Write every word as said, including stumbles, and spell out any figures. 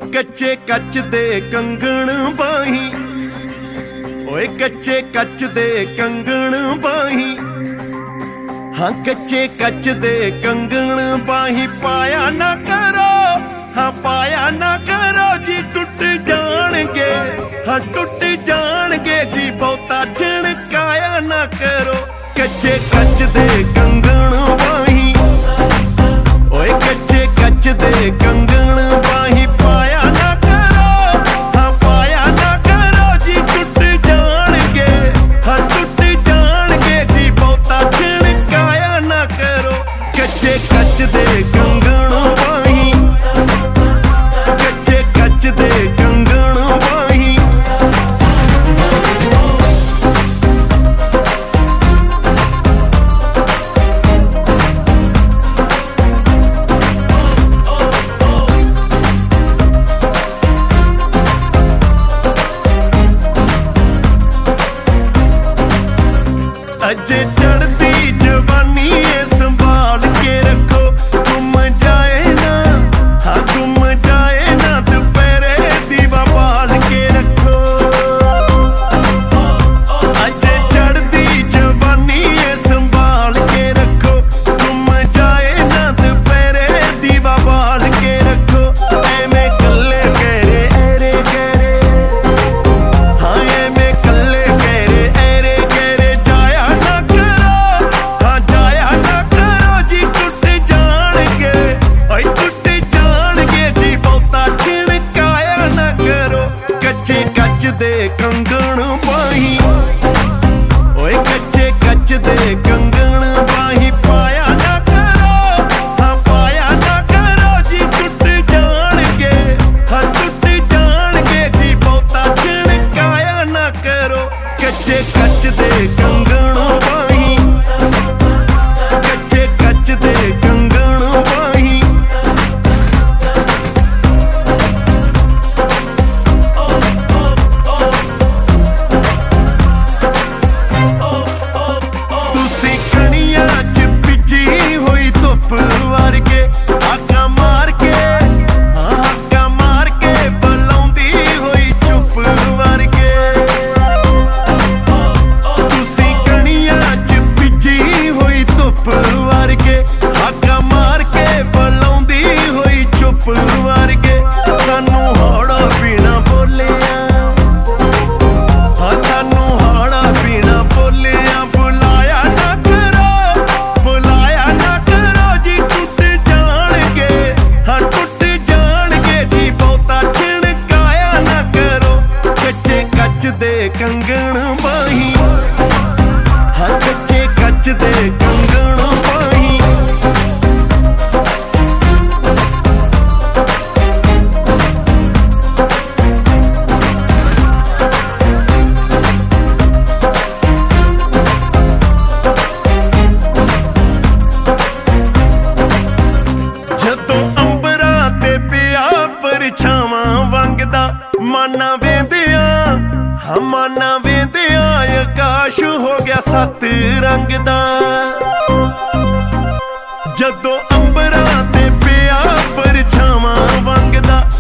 ਕੱਚੇ ਕੱਚ ਦੇ ਕੰਗਣ ਬਾਹੀਂ, ਓਏ ਕੱਚੇ ਕੱਚ ਦੇ ਕੰਗਣ ਬਾਹੀਂ, ਹਾਂ ਕੱਚੇ ਕੱਚ ਦੇ ਕੰਗਣ ਬਾਹੀਂ। ਪਾਇਆ ਨਾ ਕਰੋ, ਹਾਂ ਪਾਇਆ ਨਾ ਕਰੋ ਜੀ, ਟੁੱਟ ਜਾਣਗੇ, ਹਾਂ ਟੁੱਟ ਜਾਣਗੇ ਜੀ, ਬਹੁਤਾ ਛਿਣਕਾਇਆ ਨਾ ਕਰੋ। ਕੱਚੇ ਕੱਚ ਦੇ ਕੰਗਣ ਬਾਹੀਂ, ਓਏ ਕੱਚੇ ਕੱਚ ਦੇ ਕੰਗਣ ਬਾਹੀਂ। ਪਾਇਆ ਨਾ ਕਰੋ, ਹਾਂ ਪਾਇਆ ਨਾ ਕਰੋ ਜੀ, ਟੁੱਟ ਜਾਣਗੇ, ਹਾਂ ਟੁੱਟ ਜਾਣਗੇ ਜੀ, ਬਹੁਤਾ ਛਿਣਕਾਇਆ ਨਾ ਕਰੋ। ਕੱਚੇ ਕੱਚ ਦੇ ਕੰਗਣ ਬਾਹੀਂ, ਕੱਚੇ ਕੱਚ ਦੇ ਕੰਗਣ ਬਾਹੀਂ। ਅਜੇ ਚੜ੍ਹਦੀ ਜਵਾਨੀ ਏ ਸੰਭਾਲ ਕੇ ਰੱਖੋ, ਗੁੰਮ ਜਾਏ ਨਾ, ਹਾਂ ਗੁੰਮ ਜਾਏ ਨਾ, ਦੁਪਹਿਰੇ ਦੀਵਾ ਬਾਲ ਕੇ ਰੱਖੋ। ਅਜੇ ਚੜ੍ਹਦੀ ਜਵਾਨੀ ਏ ਸੰਭਾਲ ਕੇ ਰੱਖੋ, ਗੁੰਮ ਜਾਏ ਨਾ, ਦੁਪਹਿਰੇ ਦੀਵਾ ਬਾਲ ਕੇ ਰੱਖੋ। ਐਵੇਂ ਕੱਲੇ ਕਹਿਰੇ ਐਰੇ ਕਹਿਰੇ, ਹਾਂ ਐਵੇਂ ਕੱਲੇ ਕਹਿਰੇ ਐਰੇ ਕਹਿਰੇ, ਜਾਇਆ ਨਾ ਕਰੋ, ਹਾਂ ਜਾਇਆ ਨਾ ਕਰੋ ਜੀ, ਟੁੱਟ ਜਾਣਗੇ, ਓਏ ਟੁੱਟ ਜਾਣਗੇ ਜੀ, ਬਹੁਤਾ ਛਿਣਕਾਇਆ ਨਾ ਕਰੋ। ਕੱਚੇ ਕੱਚ ਦੇ ਕੰਗਣ ਬਾਹੀਂ, ਓਏ ਕੱਚੇ ਕੱਚ ਦੇ ਕੰਗਣ ਬਾਹੀਂ। ਪਾਇਆ ਨਾ ਕਰੋ, ਹਾਂ ਪਾਇਆ ਨਾ ਕਰੋ ਜੀ, ਟੁੱਟ ਜਾਣਗੇ, ਹਾਂ ਟੁੱਟ ਜਾਣਗੇ ਜੀ, ਬਹੁਤਾ ਛਿਣਕਾਇਆ ਨਾ ਕਰੋ। ਕੱਚੇ ਕੱਚ ਦੇ ਕੰਗਣ ਬਾਹੀਂ, ਕੱਚੇ ਕੱਚ ਦੇ ਕੰਗਣ ਬਾਹੀਂ। ਤੁਸੀਂ ਕਣੀਆਂ ਚ ਭਿੱਜੀ ਹੋਈ ਧੁੱਪ ਵਰਗੇ, ਆਕਾਂ ਮਾਰ ਕੇ, ਹਾਂ ਆਕਾਂ ਮਾਰ ਕੇ, ਬੁਲਾਉਂਦੀ ਹੋਈ ਚੁੱਪ ਵਰਗੇ। ਤੁਸੀਂ ਕਣੀਆਂ ਚ ਭਿੱਜੀ ਹੋਈ ਧੁੱਪ ਵਰਗੇ, ਆਕਾਂ ਮਾਰ ਕੇ, ਬੁਲਾਉਂਦੀ ਹੋਈ ਚੁੱਪ ਵਰਗੇ। ਸਾਨੂੰ ਹੌੜਾ ਪੀਣਾ ਬੋਲਿਆ, ਹਾਂ ਸਾਨੂੰ ਹੌੜਾ ਪੀਣਾ ਬੋਲਿਆ। ਬੁਲਾਇਆ ਨਾ ਕਰੋ, ਬੁਲਾਇਆ ਨਾ ਕਰੋ ਜੀ, ਟੁੱਟ ਜਾਣਗੇ, ਹਾਂ ਟੁੱਟ ਜਾਣਗੇ ਜੀ, ਬਹੁਤਾ ਛਿਣਕਾਇਆ ਨਾ ਕਰੋ। ਕੱਚੇ ਕੱਚ ਦੇ ਕੰਗਣ ਬਾਹੀਂ, ਹਾਂ ਕੱਚੇ ਕੱਚ ਦੇ ਕੰਗਣ ਬਾਹੀਂ। ਜਦੋਂ ਅੰਬਰਾਂ ਤੇ ਪਿਆ ਪਰਛਾਵਾਂ ਵੰਗਦਾ, ਮਾਨਾ ਵੇਂਦਿਆਂ, ਹਾਂ ਮਾਨਾ ਵੇਂਦਿਆਂ, ਆਕਾਸ਼ ਹੋ ਗਿਆ ਸੱਤ ਰੰਗ ਦਾ। ਜਦੋਂ ਅੰਬਰਾਂ ਤੇ ਪਿਆ ਪਰਛਾਵਾਂ ਵੰਗਦਾ,